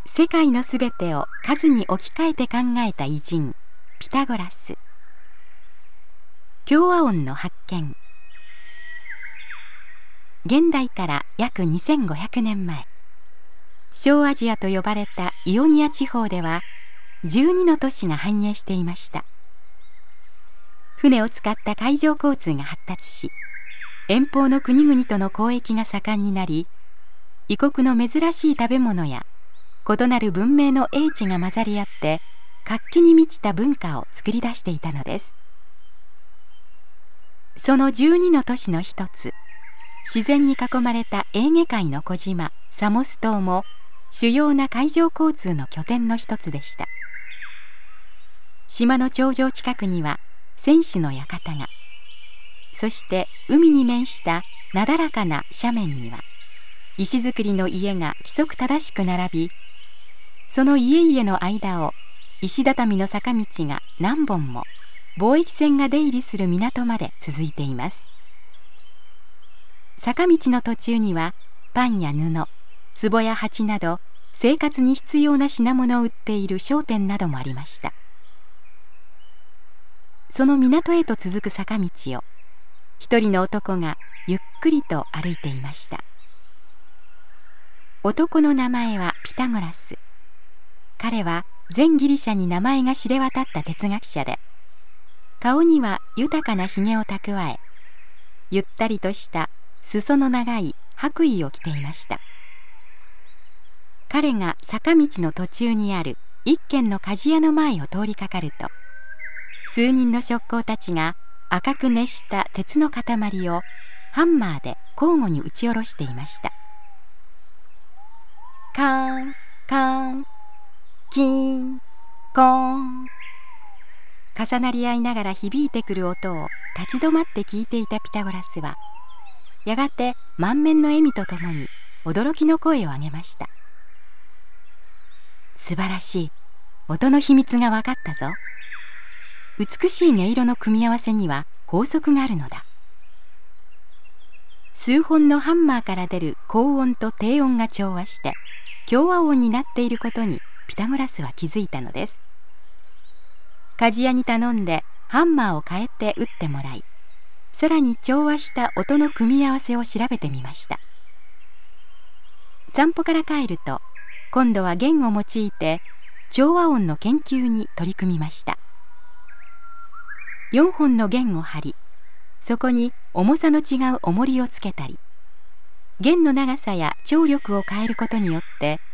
世界のすべてを数に置き換えて考えた偉人ピタゴラス。共和音の発見。現代から約2500年前、小アジアと呼ばれたイオニア地方では12の都市が繁栄していました。船を使った海上交通が発達し、遠方の国々との交易が盛んになり、異国の珍しい食べ物や異なる文明の英知が混ざり合って活気に満ちた文化を作り出していたのです。その12の都市の一つ、自然に囲まれたエーゲ海の小島サモス島も主要な海上交通の拠点の一つでした。島の頂上近くには船主の館が、そして海に面したなだらかな斜面には石造りの家が規則正しく並び、その家々の間を石畳の坂道が何本も貿易船が出入りする港まで続いています。坂道の途中にはパンや布、壺や鉢など生活に必要な品物を売っている商店などもありました。その港へと続く坂道を一人の男がゆっくりと歩いていました。男の名前はピタゴラス。彼は全ギリシャに名前が知れ渡った哲学者で、顔には豊かなひげを蓄え、ゆったりとした裾の長い白衣を着ていました。彼が坂道の途中にある一軒の鍛冶屋の前を通りかかると、数人の職工たちが赤く熱した鉄の塊をハンマーで交互に打ち下ろしていました。カーンカーンキーンコーン、重なり合いながら響いてくる音を立ち止まって聞いていたピタゴラスは、やがて満面の笑みとともに驚きの声を上げました。素晴らしい、音の秘密が分かったぞ。美しい音色の組み合わせには法則があるのだ。数本のハンマーから出る高音と低音が調和して共和音になっていることにピタゴラスは気づいたのです。鍛冶屋に頼んでハンマーを変えて打ってもらい、さらに調和した音の組み合わせを調べてみました。散歩から帰ると、今度は弦を用いて調和音の研究に取り組みました。4本の弦を張り、そこに重さの違う重りをつけたり、弦の長さや張力を変えることによって